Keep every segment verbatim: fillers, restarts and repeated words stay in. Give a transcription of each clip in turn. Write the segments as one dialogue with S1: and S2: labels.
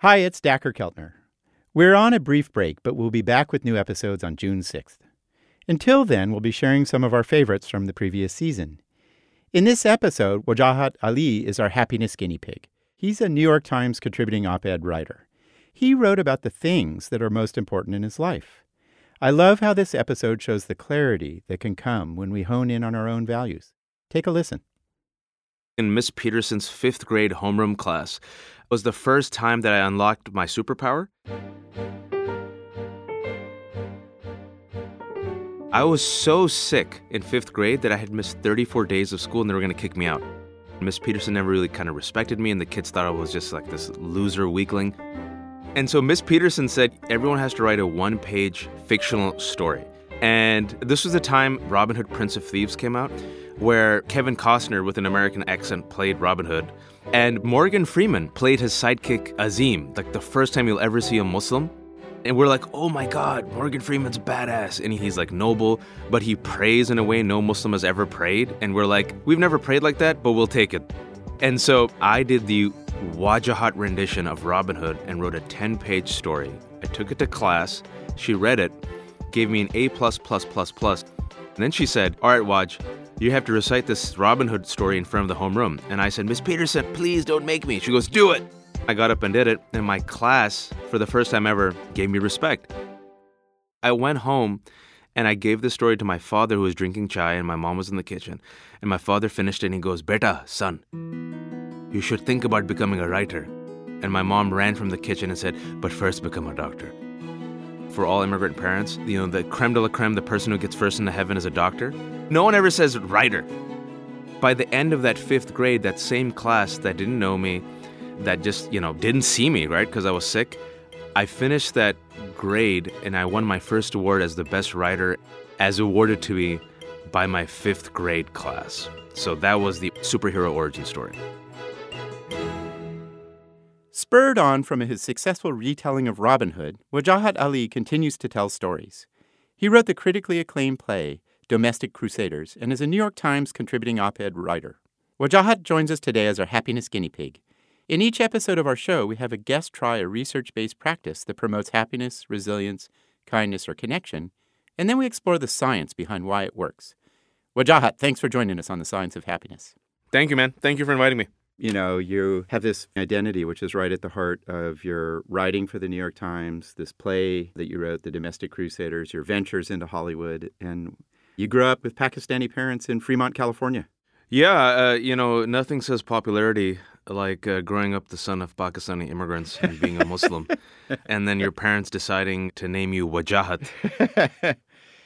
S1: Hi, it's Dacher Keltner. We're on a brief break, but we'll be back with new episodes on June sixth. Until then, we'll be sharing some of our favorites from the previous season. In this episode, Wajahat Ali is our happiness guinea pig. He's a New York Times contributing op-ed writer. He wrote about the things that are most important in his life. I love how this episode shows the clarity that can come when we hone in on our own values. Take a listen.
S2: In Miss Peterson's fifth grade homeroom class was the first time that I unlocked my superpower. I was so sick in fifth grade that I had missed thirty-four days of school and they were going to kick me out. Miss Peterson never really kind of respected me and the kids thought I was just like this loser weakling. And so Miss Peterson said everyone has to write a one-page fictional story. And this was the time Robin Hood, Prince of Thieves came out, where Kevin Costner with an American accent played Robin Hood. And Morgan Freeman played his sidekick Azim, like the first time you'll ever see a Muslim. And we're like, oh my God, Morgan Freeman's badass. And he's like noble, but he prays in a way no Muslim has ever prayed. And we're like, we've never prayed like that, but we'll take it. And so I did the Wajahat rendition of Robin Hood and wrote a ten-page story. I took it to class. She read it, gave me an A plus plus plus plus. And then she said, all right, Waj, you have to recite this Robin Hood story in front of the homeroom. And I said, Miss Peterson, please don't make me. She goes, do it. I got up and did it, and my class, for the first time ever, gave me respect. I went home, and I gave the story to my father, who was drinking chai, and my mom was in the kitchen. And my father finished it, and he goes, Beta, son, you should think about becoming a writer. And my mom ran from the kitchen and said, but first become a doctor. For all immigrant parents, you know, the creme de la creme, the person who gets first into heaven is a doctor. No one ever says writer. By the end of that fifth grade, that same class that didn't know me, that just, you know, didn't see me, right, because I was sick, I finished that grade and I won my first award as the best writer, as awarded to me by my fifth grade class. So that was the superhero origin story.
S1: Spurred on from his successful retelling of Robin Hood, Wajahat Ali continues to tell stories. He wrote the critically acclaimed play, Domestic Crusaders, and is a New York Times contributing op-ed writer. Wajahat joins us today as our happiness guinea pig. In each episode of our show, we have a guest try a research-based practice that promotes happiness, resilience, kindness, or connection, and then we explore the science behind why it works. Wajahat, thanks for joining us on The Science of Happiness.
S2: Thank you, man. Thank you for inviting me.
S1: You know, you have this identity, which is right at the heart of your writing for the New York Times, this play that you wrote, The Domestic Crusaders, your ventures into Hollywood, and you grew up with Pakistani parents in Fremont, California.
S2: Yeah, uh, you know, nothing says popularity like uh, growing up the son of Pakistani immigrants and being a Muslim, and then your parents deciding to name you Wajahat.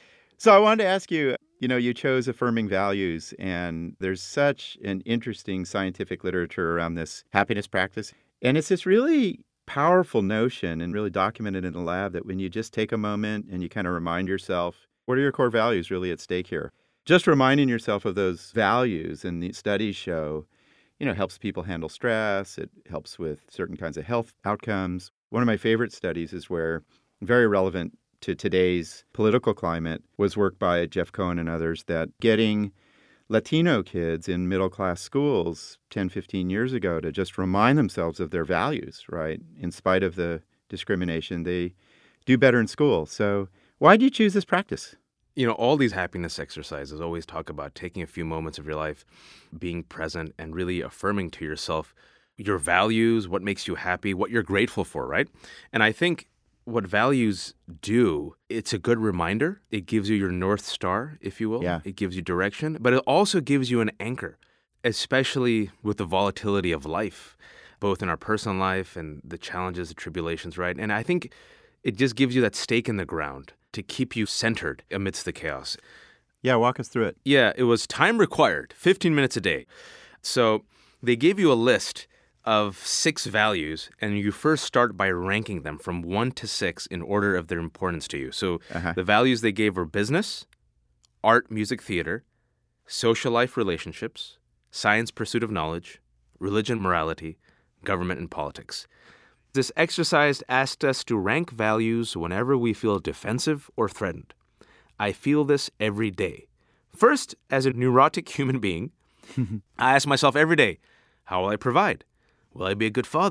S1: So I wanted to ask you, you know, you chose affirming values, and there's such an interesting scientific literature around this happiness practice. And it's this really powerful notion and really documented in the lab that when you just take a moment and you kind of remind yourself, what are your core values really at stake here? Just reminding yourself of those values, and the studies show, you know, helps people handle stress. It helps with certain kinds of health outcomes. One of my favorite studies is where, very relevant to today's political climate, was work by Jeff Cohen and others, that getting Latino kids in middle-class schools ten, fifteen years ago to just remind themselves of their values, right? In spite of the discrimination, they do better in school. So why do you choose this practice?
S2: You know, all these happiness exercises always talk about taking a few moments of your life, being present, and really affirming to yourself your values, what makes you happy, what you're grateful for, right? And I think what values do, it's a good reminder. It gives you your North Star, if you will.
S1: Yeah.
S2: It gives you direction, but it also gives you an anchor, especially with the volatility of life, both in our personal life and the challenges, the tribulations, right? And I think it just gives you that stake in the ground to keep you centered amidst the chaos.
S1: Yeah, walk us through it.
S2: Yeah, it was time required, fifteen minutes a day. So they gave you a list of six values, and you first start by ranking them from one to six in order of their importance to you. So uh-huh. The values they gave were business, art, music, theater, social life, relationships, science, pursuit of knowledge, religion, morality, government, and politics. This exercise asked us to rank values whenever we feel defensive or threatened. I feel this every day. First, as a neurotic human being, I ask myself every day, how will I provide? Will I be a good father,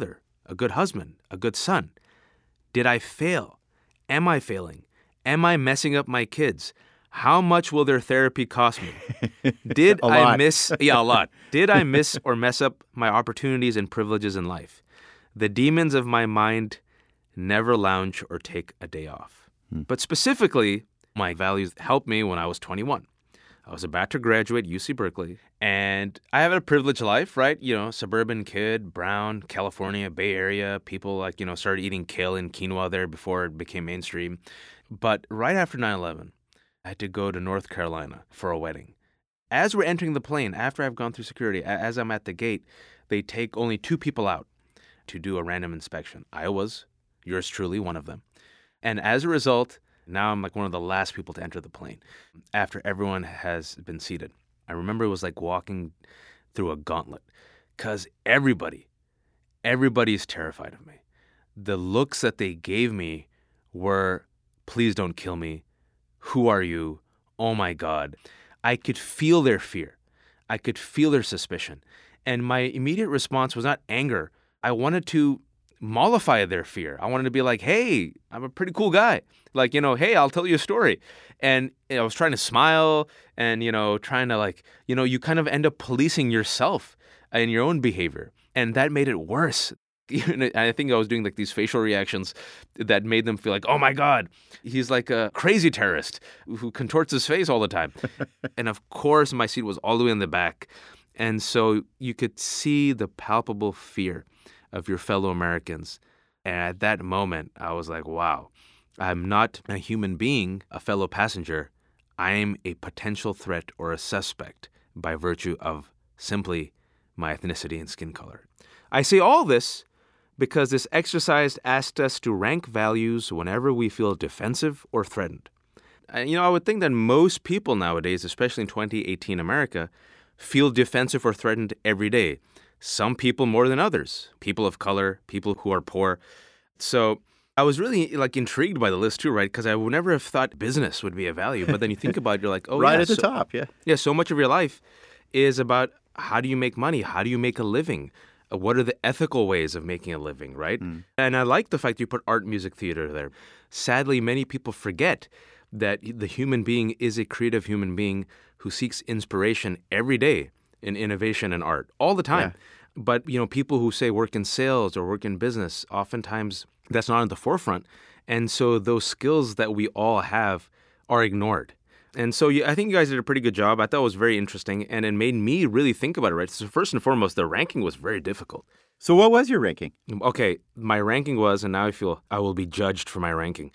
S2: a good husband, a good son? Did I fail? Am I failing? Am I messing up my kids? How much will their therapy cost me? Did
S1: A
S2: I
S1: lot.
S2: miss, yeah, a lot. Did I miss or mess up my opportunities and privileges in life? The demons of my mind never lounge or take a day off.
S1: Hmm.
S2: But specifically, my values helped me when I was twenty-one. I was about to graduate U C Berkeley, and I have a privileged life, right? You know, suburban kid, brown, California, Bay Area. People like, you know, started eating kale and quinoa there before it became mainstream. But right after nine eleven, I had to go to North Carolina for a wedding. As we're entering the plane, after I've gone through security, a- as I'm at the gate, they take only two people out to do a random inspection. I was, yours truly, one of them. And as a result, now I'm like one of the last people to enter the plane after everyone has been seated. I remember it was like walking through a gauntlet because everybody, everybody is terrified of me. The looks that they gave me were, please don't kill me. Who are you? Oh my God. I could feel their fear. I could feel their suspicion. And my immediate response was not anger. I wanted to mollify their fear. I wanted to be like, hey, I'm a pretty cool guy. Like, you know, hey, I'll tell you a story. And you know, I was trying to smile and, you know, trying to like, you know, you kind of end up policing yourself and your own behavior. And that made it worse. I think I was doing like these facial reactions that made them feel like, oh my God, he's like a crazy terrorist who contorts his face all the time. And of course, my seat was all the way in the back. And so you could see the palpable fear of your fellow Americans. And at that moment, I was like, wow, I'm not a human being, a fellow passenger. I'm a potential threat or a suspect by virtue of simply my ethnicity and skin color. I say all this because this exercise asked us to rank values whenever we feel defensive or threatened. And, you know, I would think that most people nowadays, especially in twenty eighteen America, feel defensive or threatened every day. Some people more than others, people of color, people who are poor. So I was really like intrigued by the list too, right? Because I would never have thought business would be a value. But then you think about it, you're like, oh,
S1: right
S2: yeah,
S1: at the
S2: so,
S1: top, yeah.
S2: Yeah, so much of your life is about how do you make money? How do you make a living? Uh, What are the ethical ways of making a living, right?
S1: Mm.
S2: And I like the fact you put art, music, theater there. Sadly, many people forget that the human being is a creative human being who seeks inspiration every day in innovation and art all the time.
S1: Yeah.
S2: But, you know, people who say work in sales or work in business, oftentimes that's not at the forefront. And so those skills that we all have are ignored. And so yeah, I think you guys did a pretty good job. I thought it was very interesting, and it made me really think about it, right? So first and foremost, the ranking was very difficult.
S1: So what was your ranking?
S2: Okay, my ranking was, and now I feel I will be judged for my ranking.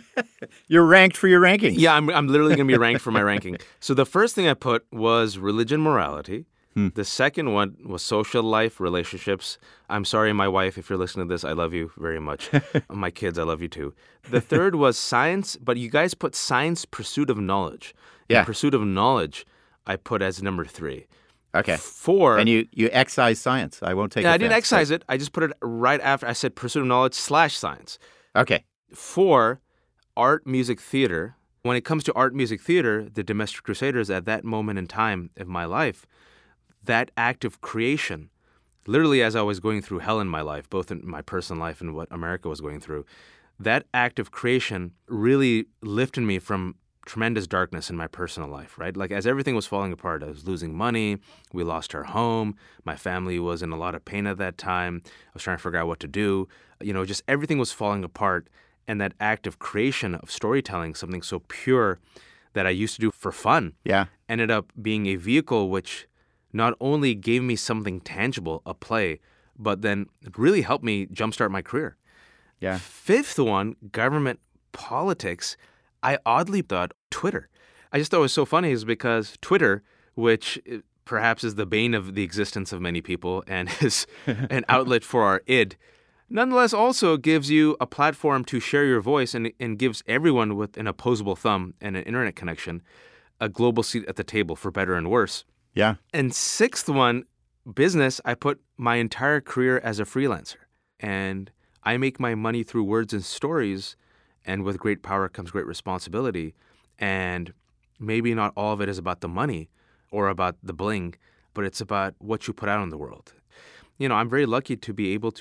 S1: You're ranked for your rankings.
S2: Yeah, I'm, I'm literally going to be ranked for my ranking. So the first thing I put was religion, morality.
S1: Hmm.
S2: The second one was social life, relationships. I'm sorry, my wife, if you're listening to this, I love you very much. My kids, I love you too. The third was science, but you guys put science, pursuit of knowledge.
S1: Yeah.
S2: And pursuit of knowledge, I put as number three.
S1: Okay.
S2: Four.
S1: And you, you excise science. I won't take
S2: Yeah, I
S1: offense,
S2: didn't
S1: but-
S2: excise it. I just put it right after. I said pursuit of knowledge slash science.
S1: Okay.
S2: Four, art, music, theater. When it comes to art, music, theater, the Domestic Crusaders at that moment in time of my life, that act of creation, literally as I was going through hell in my life, both in my personal life and what America was going through, that act of creation really lifted me from tremendous darkness in my personal life, right? Like as everything was falling apart, I was losing money, we lost our home, my family was in a lot of pain at that time, I was trying to figure out what to do, you know, just everything was falling apart. And that act of creation, of storytelling, something so pure that I used to do for fun,
S1: Yeah.
S2: ended up being a vehicle which not only gave me something tangible, a play, but then it really helped me jumpstart my career.
S1: Yeah.
S2: Fifth one, government politics. I oddly thought Twitter. I just thought it was so funny is because Twitter, which perhaps is the bane of the existence of many people and is an outlet for our id, nonetheless also gives you a platform to share your voice and, and gives everyone with an opposable thumb and an internet connection a global seat at the table for better and worse.
S1: Yeah.
S2: And sixth one, business, I put my entire career as a freelancer. And I make my money through words and stories, and with great power comes great responsibility. And maybe not all of it is about the money or about the bling, but it's about what you put out in the world. You know, I'm very lucky to be able to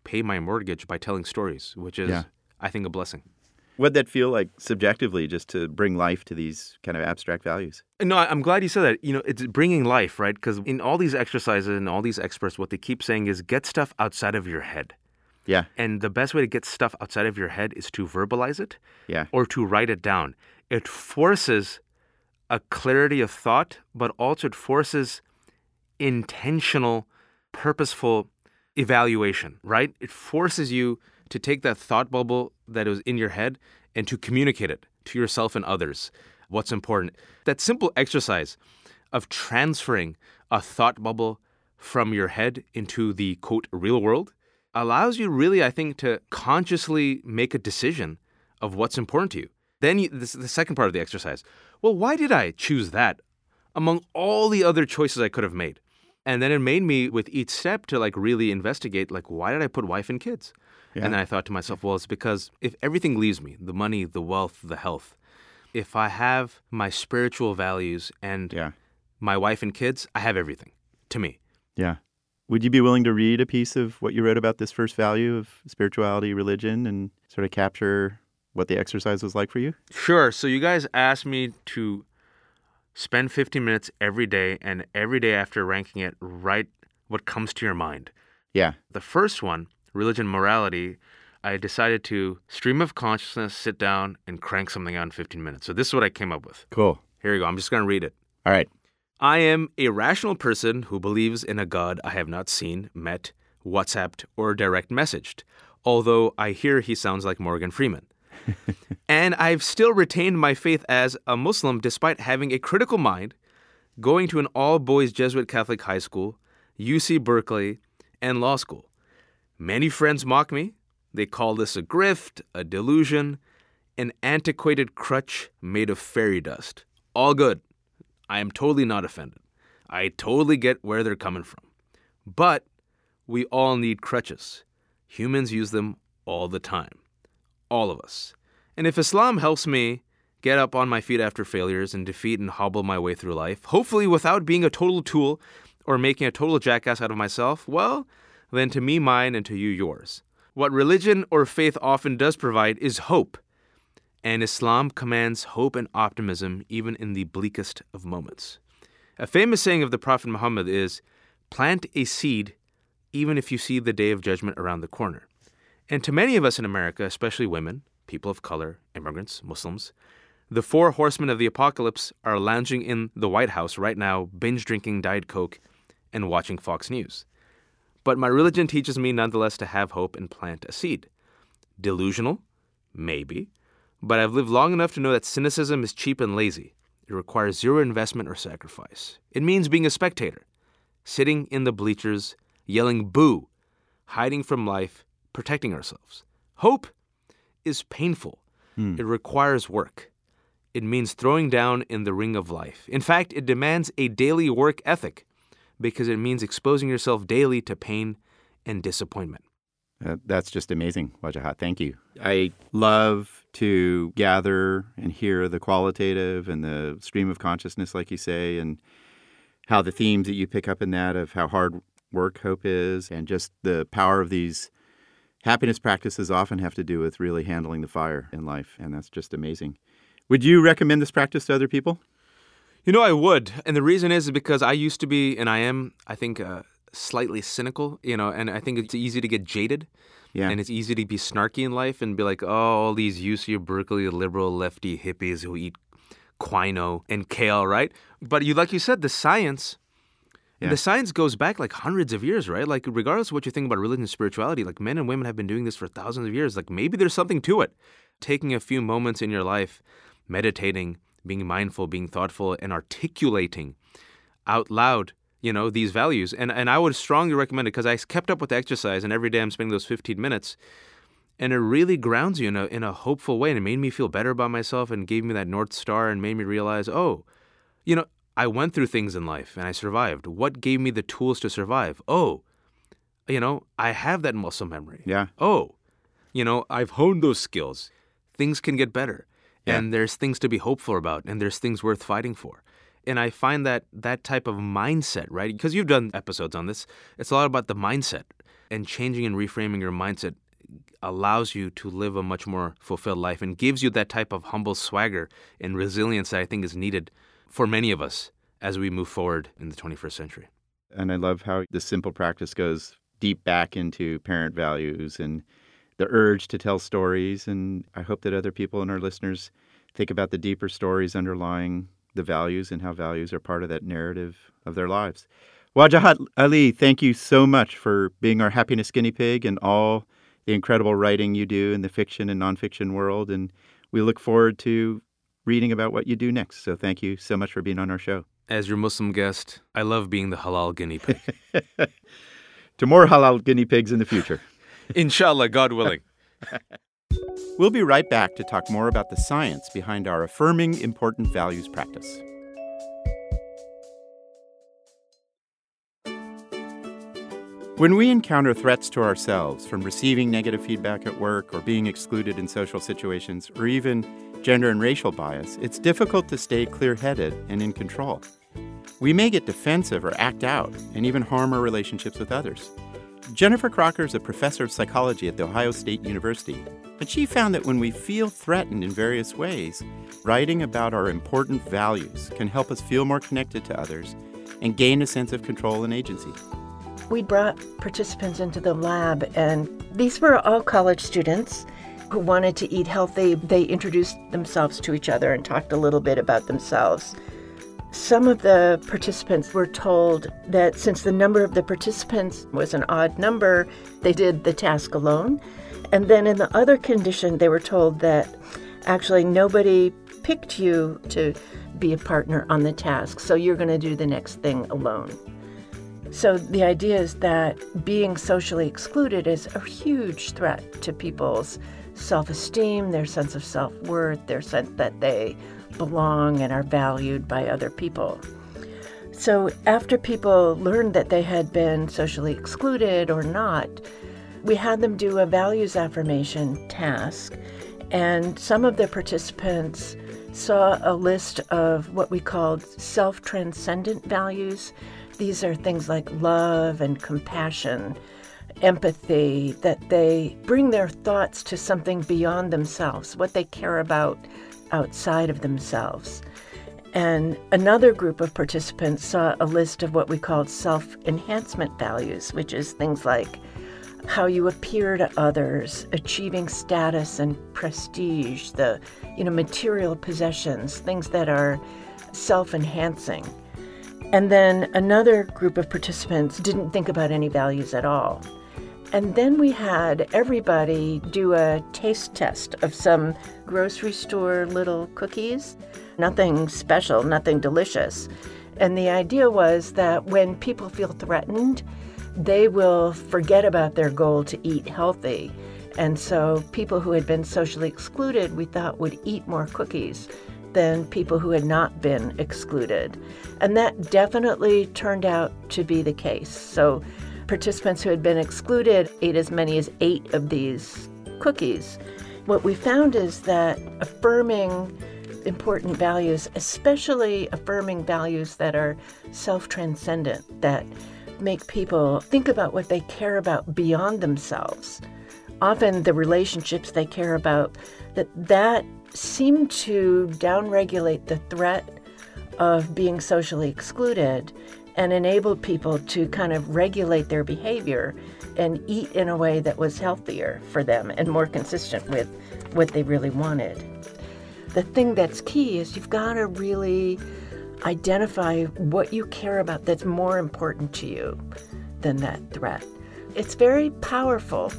S2: pay my mortgage by telling stories, which is,
S1: Yeah.
S2: I think, a blessing.
S1: What'd that feel like subjectively, just to bring life to these kind of abstract values?
S2: No, I- I'm glad you said that. You know, it's bringing life, right? Because in all these exercises and all these experts, what they keep saying is get stuff outside of your head.
S1: Yeah,
S2: And the best way to get stuff outside of your head is to verbalize it
S1: yeah,
S2: or to write it down. It forces a clarity of thought, but also it forces intentional, purposeful evaluation, right? It forces you to take that thought bubble that was in your head and to communicate it to yourself and others. What's important. That simple exercise of transferring a thought bubble from your head into the, quote, real world allows you really, I think, to consciously make a decision of what's important to you. Then you, this is the second part of the exercise. Well, why did I choose that among all the other choices I could have made? And then it made me, with each step, to like really investigate, like, why did I put wife and kids?
S1: yeah.
S2: And then I thought to myself, well, it's because if everything leaves me, the money, the wealth, the health, if I have my spiritual values and
S1: yeah,
S2: my wife and kids, I have everything, to me.
S1: yeah. Would you be willing to read a piece of what you wrote about this first value of spirituality, religion, and sort of capture what the exercise was like for you?
S2: Sure. So you guys asked me to spend fifteen minutes every day, and every day after ranking it, write what comes to your mind.
S1: Yeah,
S2: The first one, religion, morality, I decided to stream of consciousness, sit down, and crank something out in fifteen minutes. So this is what I came up with.
S1: cool.
S2: Here you go. I'm just going to read it.
S1: All right.
S2: I am a rational person who believes in a God I have not seen, met, WhatsApped, or direct messaged, although I hear he sounds like Morgan Freeman. And I've still retained my faith as a Muslim despite having a critical mind, going to an all-boys Jesuit Catholic high school, U C Berkeley, and law school. Many friends mock me. They call this a grift, a delusion, an antiquated crutch made of fairy dust. All good. I am totally not offended. I totally get where they're coming from. But we all need crutches. Humans use them all the time. All of us. And if Islam helps me get up on my feet after failures and defeat and hobble my way through life, hopefully without being a total tool or making a total jackass out of myself, well, then to me mine and to you yours. What religion or faith often does provide is hope. And Islam commands hope and optimism even in the bleakest of moments. A famous saying of the Prophet Muhammad is, plant a seed even if you see the day of judgment around the corner. And to many of us in America, especially women, people of color, immigrants, Muslims, the four horsemen of the apocalypse are lounging in the White House right now, binge drinking Diet Coke and watching Fox News. But my religion teaches me nonetheless to have hope and plant a seed. Delusional? Maybe. But I've lived long enough to know that cynicism is cheap and lazy. It requires zero investment or sacrifice. It means being a spectator, sitting in the bleachers, yelling boo, hiding from life, protecting ourselves. Hope is painful.
S1: Hmm.
S2: It requires work. It means throwing down in the ring of life. In fact, it demands a daily work ethic because it means exposing yourself daily to pain and disappointment.
S1: Uh, that's just amazing, Wajahat. Thank you. I love to gather and hear the qualitative and the stream of consciousness, like you say, and how the themes that you pick up in that of how hard work hope is and just the power of these happiness practices often have to do with really handling the fire in life. And that's just amazing. Would you recommend this practice to other people?
S2: You know, I would. And the reason is because I used to be, and I am, I think, uh, slightly cynical, you know, and I think it's easy to get jaded.
S1: Yeah.
S2: And it's easy to be snarky in life and be like, oh, all these U C Berkeley liberal lefty hippies who eat quino and kale, right? But you, like you said, the science,
S1: Yeah.
S2: and the science goes back like hundreds of years, right? Like regardless of what you think about religion and spirituality, like men and women have been doing this for thousands of years. Like maybe there's something to it. Taking a few moments in your life, meditating, being mindful, being thoughtful, and articulating out loud, you know, these values. And and I would strongly recommend it because I kept up with the exercise and every day I'm spending those fifteen minutes. And it really grounds you in a, in a hopeful way. And it made me feel better about myself and gave me that North Star and made me realize, oh, you know, I went through things in life and I survived. What gave me the tools to survive? Oh, you know, I have that muscle memory.
S1: Yeah.
S2: Oh, you know, I've honed those skills. Things can get better.
S1: Yeah.
S2: And there's things to be hopeful about. And there's things worth fighting for. And I find that that type of mindset, right? Because you've done episodes on this. It's a lot about the mindset. And changing and reframing your mindset allows you to live a much more fulfilled life and gives you that type of humble swagger and resilience that I think is needed for many of us as we move forward in the twenty-first century.
S1: And I love how the simple practice goes deep back into parent values and the urge to tell stories. And I hope that other people and our listeners think about the deeper stories underlying the values and how values are part of that narrative of their lives. Wajahat Ali, thank you so much for being our happiness guinea pig and all the incredible writing you do in the fiction and nonfiction world. And we look forward to reading about what you do next. So thank you so much for being on our show.
S2: As your Muslim guest, I love being the halal guinea pig.
S1: To more halal guinea pigs in the future.
S2: Inshallah, God willing.
S1: We'll be right back to talk more about the science behind our affirming important values practice. When we encounter threats to ourselves from receiving negative feedback at work or being excluded in social situations or even gender and racial bias, it's difficult to stay clear-headed and in control. We may get defensive or act out and even harm our relationships with others. Jennifer Crocker is a professor of psychology at The Ohio State University, and she found that when we feel threatened in various ways, writing about our important values can help us feel more connected to others and gain a sense of control and agency.
S3: We brought participants into the lab, and these were all college students who wanted to eat healthy. They introduced themselves to each other and talked a little bit about themselves. Some of the participants were told that since the number of the participants was an odd number, they did the task alone. And then in the other condition, they were told that actually nobody picked you to be a partner on the task, so you're going to do the next thing alone. So the idea is that being socially excluded is a huge threat to people's self-esteem, their sense of self-worth, their sense that they belong and are valued by other people. So after people learned that they had been socially excluded or not, we had them do a values affirmation task, and some of the participants saw a list of what we called self-transcendent values. These are things like love and compassion, empathy, that they bring their thoughts to something beyond themselves, what they care about outside of themselves. And another group of participants saw a list of what we called self-enhancement values, which is things like how you appear to others, achieving status and prestige, the you know material possessions, things that are self-enhancing. And then another group of participants didn't think about any values at all. And then we had everybody do a taste test of some grocery store little cookies. Nothing special, nothing delicious. And the idea was that when people feel threatened, they will forget about their goal to eat healthy. And so people who had been socially excluded, we thought, would eat more cookies than people who had not been excluded. And that definitely turned out to be the case. So participants who had been excluded ate as many as eight of these cookies. What we found is that affirming important values, especially affirming values that are self-transcendent, that make people think about what they care about beyond themselves, often the relationships they care about, that that seem to downregulate the threat of being socially excluded and enabled people to kind of regulate their behavior and eat in a way that was healthier for them and more consistent with what they really wanted. The thing that's key is you've got to really identify what you care about that's more important to you than that threat. It's very powerful.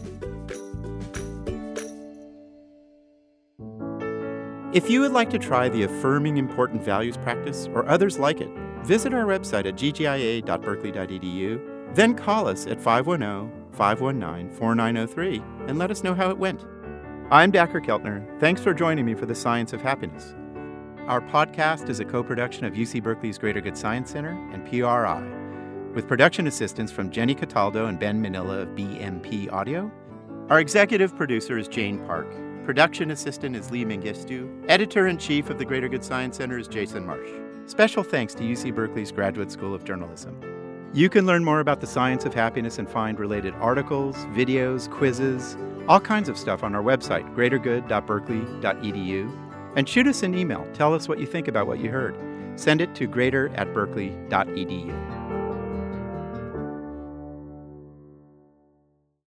S1: If you would like to try the Affirming Important Values practice or others like it, visit our website at g g i a dot berkeley dot e d u, then call us at five one zero, five one nine, four nine zero three and let us know how it went. I'm Dacher Keltner. Thanks for joining me for The Science of Happiness. Our podcast is a co-production of U C Berkeley's Greater Good Science Center and P R I, with production assistance from Jenny Cataldo and Ben Manila of B M P Audio. Our executive producer is Jane Park. Production assistant is Lee Mengistu. Editor-in-chief of the Greater Good Science Center is Jason Marsh. Special thanks to U C Berkeley's Graduate School of Journalism. You can learn more about the science of happiness and find related articles, videos, quizzes, all kinds of stuff on our website, greater good dot berkeley dot e d u. And shoot us an email. Tell us what you think about what you heard. Send it to greater at berkeley dot e d u.